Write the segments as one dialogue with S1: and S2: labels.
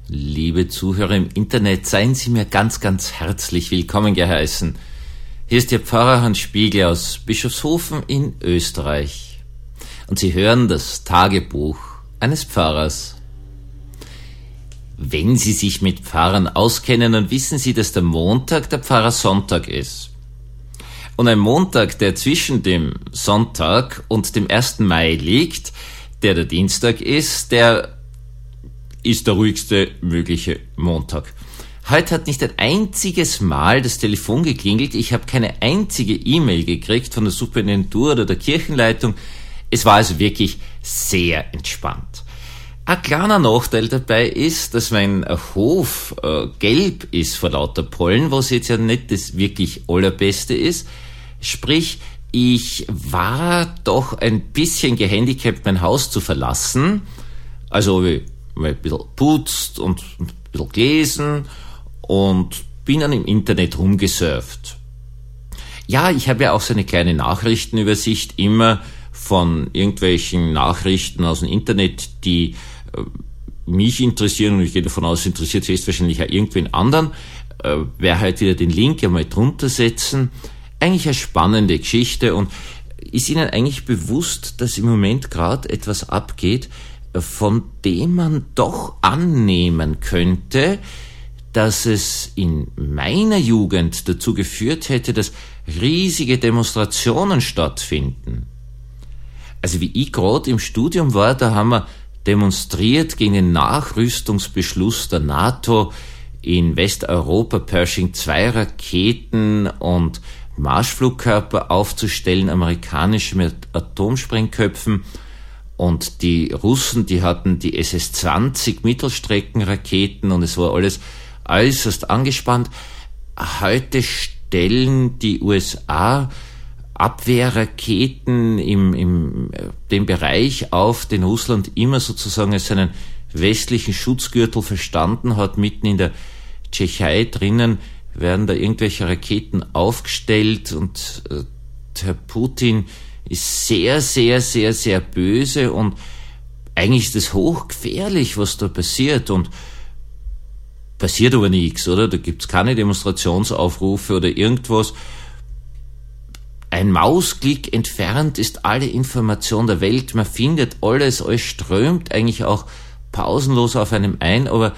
S1: Liebe Zuhörer im Internet, seien Sie mir ganz, ganz herzlich willkommen geheißen. Hier ist Ihr Pfarrer Hans Spiegel aus Bischofshofen in Österreich. Und Sie hören das Tagebuch eines Pfarrers. Wenn Sie sich mit Pfarrern auskennen, dann wissen Sie, dass der Montag der Pfarrersonntag ist. Und ein Montag, der zwischen dem Sonntag und dem 1. Mai liegt, der Dienstag ist, der ist der ruhigste mögliche Montag. Heute hat nicht ein einziges Mal das Telefon geklingelt. Ich habe keine einzige E-Mail gekriegt von der Superintendentur oder der Kirchenleitung. Es war also wirklich sehr entspannt. Ein kleiner Nachteil dabei ist, dass mein Hof gelb ist vor lauter Pollen, was jetzt ja nicht das wirklich Allerbeste ist. Sprich, ich war doch ein bisschen gehandicapt, mein Haus zu verlassen. Also habe ich mal ein bisschen putzt und ein bisschen gelesen und bin dann im Internet rumgesurft. Ja, ich habe ja auch so eine kleine Nachrichtenübersicht immer von irgendwelchen Nachrichten aus dem Internet, die mich interessieren, und ich gehe davon aus, interessiert höchstwahrscheinlich auch irgendwen anderen. Werde halt wieder den Link einmal drunter setzen. Eigentlich eine spannende Geschichte, und ist Ihnen eigentlich bewusst, dass im Moment gerade etwas abgeht, von dem man doch annehmen könnte, dass es in meiner Jugend dazu geführt hätte, dass riesige Demonstrationen stattfinden. Also wie ich gerade im Studium war, da haben wir demonstriert gegen den Nachrüstungsbeschluss der NATO, in Westeuropa Pershing 2 Raketen und Marschflugkörper aufzustellen, amerikanische mit Atomsprengköpfen. Und die Russen, die hatten die SS-20 Mittelstreckenraketen, und es war alles äußerst angespannt. Heute stellen die USA Abwehrraketen im dem Bereich auf, den Russland immer sozusagen als seinen westlichen Schutzgürtel verstanden hat. Mitten in der Tschechei drinnen werden da irgendwelche Raketen aufgestellt, und Herr Putin ist sehr, sehr, sehr, sehr böse, und eigentlich ist es hochgefährlich, was da passiert, und passiert aber nichts, oder? Da gibt's keine Demonstrationsaufrufe oder irgendwas. Ein Mausklick entfernt ist alle Information der Welt, man findet alles strömt eigentlich auch pausenlos auf einem ein, aber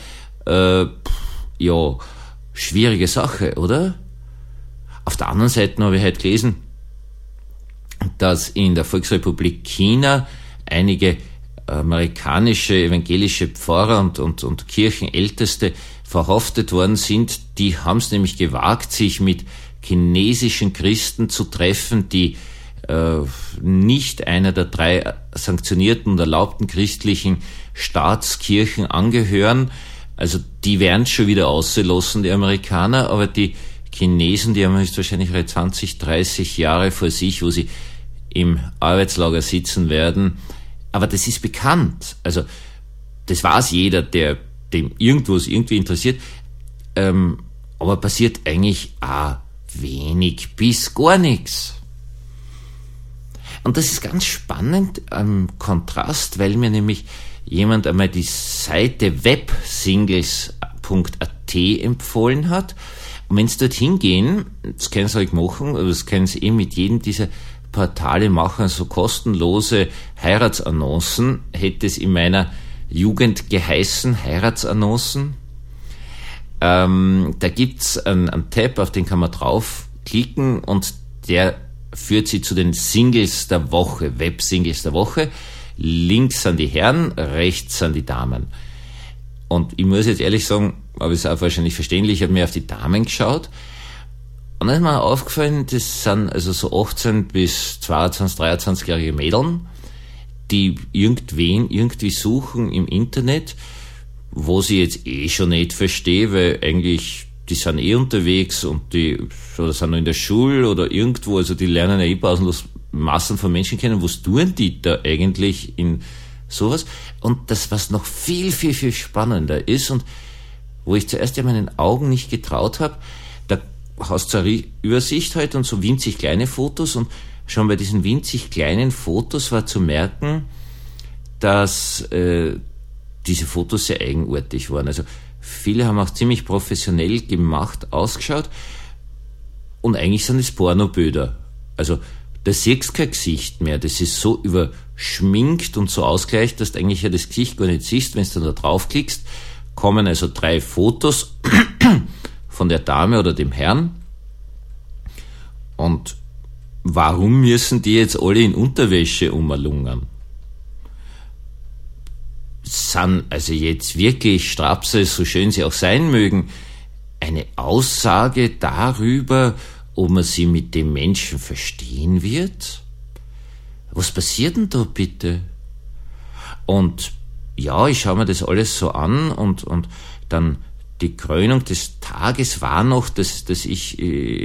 S1: ja, schwierige Sache, oder? Auf der anderen Seite habe ich heute gelesen, dass in der Volksrepublik China einige amerikanische evangelische Pfarrer und Kirchenälteste verhaftet worden sind. Die haben es nämlich gewagt, sich mit chinesischen Christen zu treffen, die nicht einer der 3 sanktionierten und erlaubten christlichen Staatskirchen angehören. Also die werden schon wieder ausgelassen, die Amerikaner, aber die Chinesen, die haben höchstwahrscheinlich 20, 30 Jahre vor sich, wo sie im Arbeitslager sitzen werden. Aber das ist bekannt. Also das weiß jeder, dem irgendwas irgendwie interessiert. Aber passiert eigentlich auch wenig bis gar nichts. Und das ist ganz spannend am Kontrast, weil mir nämlich jemand einmal die Seite websingles.at empfohlen hat. Und wenn Sie dort hingehen, das können Sie halt machen, oder das können Sie mit jedem dieser Portale machen, so kostenlose Heiratsannoncen, hätte es in meiner Jugend geheißen, Heiratsannoncen. Da gibt's einen Tab, auf den kann man draufklicken, und der führt Sie zu den Singles der Woche, Web-Singles der Woche. Links sind die Herren, rechts sind die Damen. Und ich muss jetzt ehrlich sagen, aber es ist auch wahrscheinlich verständlich, ich habe mir auf die Damen geschaut, und dann ist mir aufgefallen, das sind also so 18 bis 22, 23-jährige Mädeln, die irgendwen irgendwie suchen im Internet, wo sie jetzt schon nicht verstehe, weil eigentlich die sind unterwegs, und die oder sind noch in der Schule oder irgendwo, also die lernen ja pausenlos Massen von Menschen kennen. Was tun die da eigentlich in sowas? Und das, was noch viel, viel, viel spannender ist, und wo ich zuerst ja meinen Augen nicht getraut habe, da hast du eine Übersicht halt und so winzig kleine Fotos, und schon bei diesen winzig kleinen Fotos war zu merken, dass diese Fotos sehr eigenartig waren. Also viele haben auch ziemlich professionell gemacht, ausgeschaut, und eigentlich sind es Pornobilder. Also da siehst du kein Gesicht mehr, das ist so überschminkt und so ausgleicht, dass du eigentlich ja das Gesicht gar nicht siehst. Wenn du da draufklickst, kommen also 3 Fotos von der Dame oder dem Herrn. Und warum müssen die jetzt alle in Unterwäsche umlungern? Sind also jetzt wirklich Strapse, so schön sie auch sein mögen, eine Aussage darüber, ob man sie mit dem Menschen verstehen wird? Was passiert denn da bitte? Und ja, ich schaue mir das alles so an und dann die Krönung des Tages war noch, dass ich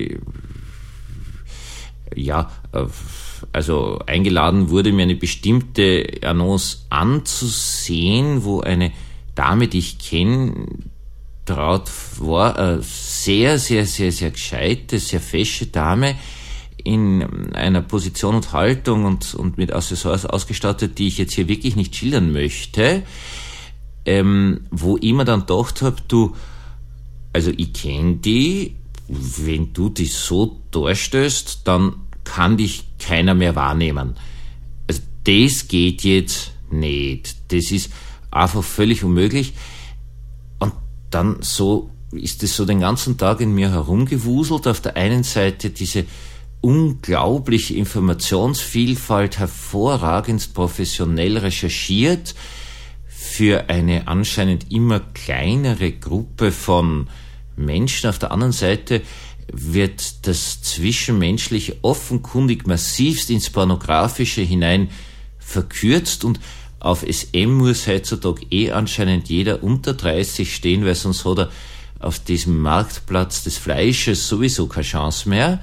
S1: also eingeladen wurde, mir eine bestimmte Annonce anzusehen, wo eine Dame, die ich kenne, traut war, sehr, sehr, sehr, sehr gescheite, sehr fesche Dame in einer Position und Haltung und mit Accessoires ausgestattet, die ich jetzt hier wirklich nicht schildern möchte, wo ich mir dann gedacht habe, also ich kenne die, wenn du dich so darstellst, dann kann dich keiner mehr wahrnehmen. Also das geht jetzt nicht. Das ist einfach völlig unmöglich. Und dann so ist es so den ganzen Tag in mir herumgewuselt. Auf der einen Seite diese unglaubliche Informationsvielfalt, hervorragend professionell recherchiert, für eine anscheinend immer kleinere Gruppe von Menschen. Auf der anderen Seite wird das Zwischenmenschliche offenkundig massivst ins Pornografische hinein verkürzt, und auf SM muss heutzutage anscheinend jeder unter 30 stehen, weil sonst hat er auf diesem Marktplatz des Fleisches sowieso keine Chance mehr.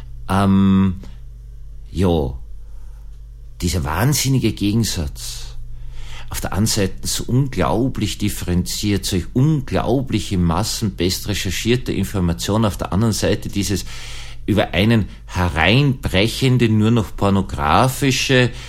S1: Dieser wahnsinnige Gegensatz. Auf der einen Seite so unglaublich differenziert, solch unglaubliche Massen best recherchierter Informationen, auf der anderen Seite dieses über einen hereinbrechende, nur noch pornografisch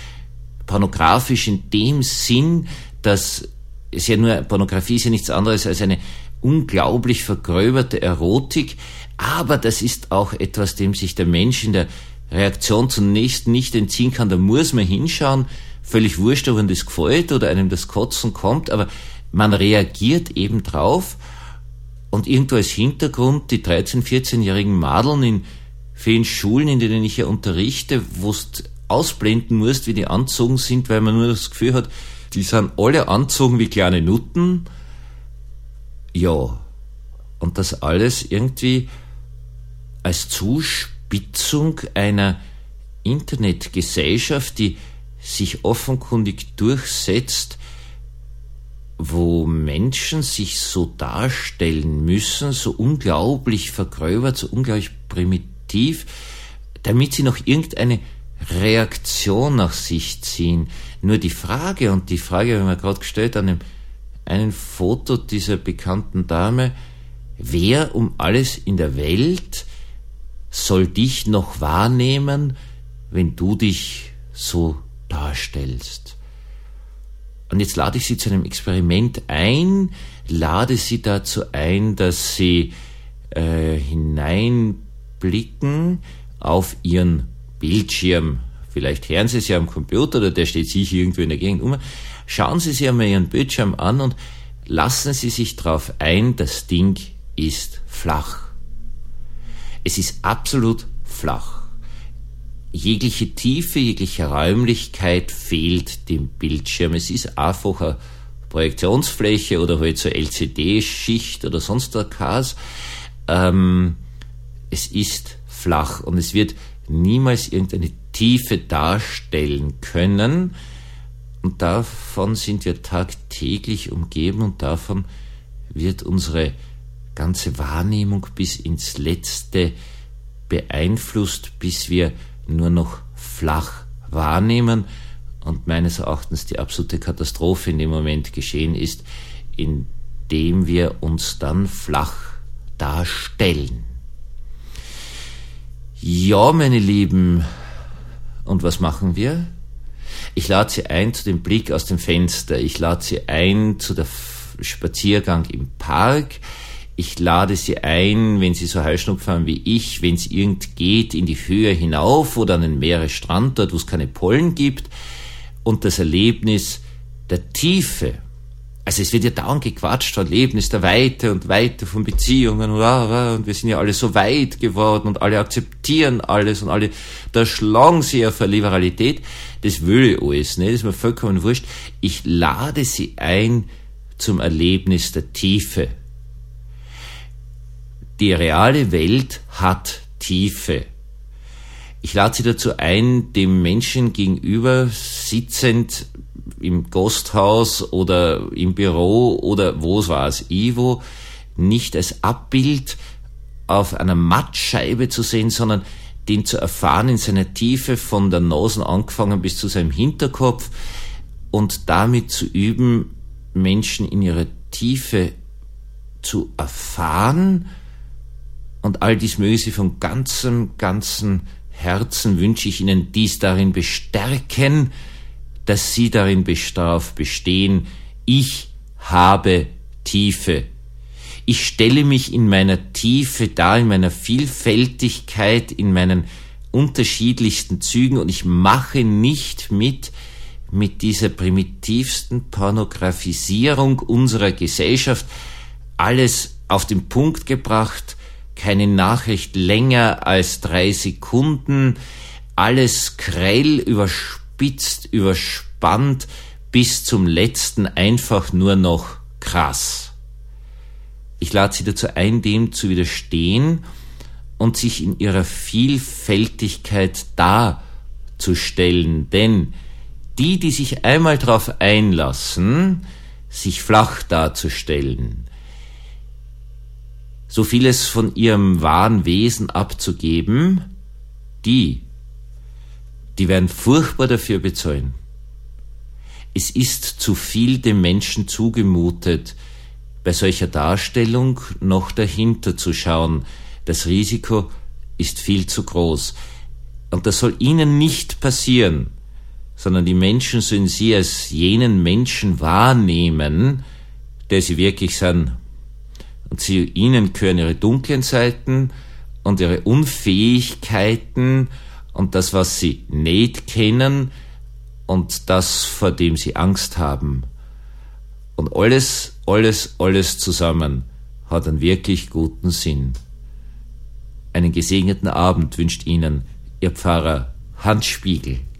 S1: in dem Sinn, dass es ja nur, Pornografie ist ja nichts anderes als eine unglaublich vergröberte Erotik, aber das ist auch etwas, dem sich der Mensch in der Reaktion zunächst nicht entziehen kann. Da muss man hinschauen, völlig wurscht, ob einem das gefällt oder einem das Kotzen kommt, aber man reagiert eben drauf, und irgendwo als Hintergrund die 13-, 14-jährigen Madeln in vielen Schulen, in denen ich ja unterrichte, wo du ausblenden musst, wie die anzogen sind, weil man nur das Gefühl hat, die sind alle anzogen wie kleine Nutten. Ja, und das alles irgendwie als Zuspitzung einer Internetgesellschaft, die sich offenkundig durchsetzt, wo Menschen sich so darstellen müssen, so unglaublich vergröbert, so unglaublich primitiv, damit sie noch irgendeine Reaktion nach sich ziehen. Nur die Frage, haben wir gerade gestellt an einem Foto dieser bekannten Dame, wer um alles in der Welt soll dich noch wahrnehmen, wenn du dich so darstellst? Und jetzt lade ich Sie zu einem Experiment ein, lade Sie dazu ein, dass Sie hineinblicken auf Ihren Bildschirm. Vielleicht hören Sie es ja am Computer, oder der steht sicher irgendwo in der Gegend um. Schauen Sie sich einmal Ihren Bildschirm an und lassen Sie sich darauf ein, das Ding ist flach. Es ist absolut flach. Jegliche Tiefe, jegliche Räumlichkeit fehlt dem Bildschirm. Es ist einfach eine Projektionsfläche oder halt so LCD-Schicht oder sonst was. Es ist flach und es wird niemals irgendeine Tiefe darstellen können. Und davon sind wir tagtäglich umgeben, und davon wird unsere ganze Wahrnehmung bis ins Letzte beeinflusst, bis wir nur noch flach wahrnehmen, und meines Erachtens die absolute Katastrophe in dem Moment geschehen ist, indem wir uns dann flach darstellen. Ja, meine Lieben, und was machen wir? Ich lade Sie ein zu dem Blick aus dem Fenster. Ich lade Sie ein zu der Spaziergang im Park. Ich lade Sie ein, wenn Sie so Heuschnupfen haben wie ich, wenn es irgend geht, in die Höhe hinauf oder an den Meeresstrand, dort wo es keine Pollen gibt. Und das Erlebnis der Tiefe. Also es wird ja dauernd gequatscht, Erlebnis der Weite und Weite von Beziehungen und wir sind ja alle so weit geworden und alle akzeptieren alles und alle, da schlagen sie ja für Liberalität. Das will ich alles nicht, das ist mir vollkommen wurscht. Ich lade Sie ein zum Erlebnis der Tiefe. Die reale Welt hat Tiefe. Ich lade Sie dazu ein, dem Menschen gegenüber sitzend im Gasthaus oder im Büro oder wo es war, als Ivo, nicht als Abbild auf einer Mattscheibe zu sehen, sondern den zu erfahren in seiner Tiefe, von der Nase angefangen bis zu seinem Hinterkopf, und damit zu üben, Menschen in ihrer Tiefe zu erfahren. Und all dies möge Sie von ganzem Herzen, wünsche ich Ihnen, dies darin bestärken, dass Sie darin darauf bestehen: ich habe Tiefe. Ich stelle mich in meiner Tiefe dar, in meiner Vielfältigkeit, in meinen unterschiedlichsten Zügen, und ich mache nicht mit dieser primitivsten Pornografisierung unserer Gesellschaft. Alles auf den Punkt gebracht, keine Nachricht länger als 3 Sekunden, alles grell überspitzt, überspannt, bis zum letzten einfach nur noch krass. Ich lade Sie dazu ein, dem zu widerstehen und sich in ihrer Vielfältigkeit darzustellen, denn die sich einmal darauf einlassen, sich flach darzustellen, so vieles von ihrem wahren Wesen abzugeben, die werden furchtbar dafür bezahlen. Es ist zu viel dem Menschen zugemutet, bei solcher Darstellung noch dahinter zu schauen. Das Risiko ist viel zu groß. Und das soll Ihnen nicht passieren, sondern die Menschen sollen Sie als jenen Menschen wahrnehmen, der Sie wirklich sind. Und ihnen gehören ihre dunklen Seiten und ihre Unfähigkeiten und das, was sie nicht kennen und das, vor dem sie Angst haben. Und alles zusammen hat einen wirklich guten Sinn. Einen gesegneten Abend wünscht Ihnen Ihr Pfarrer Hans Spiegel.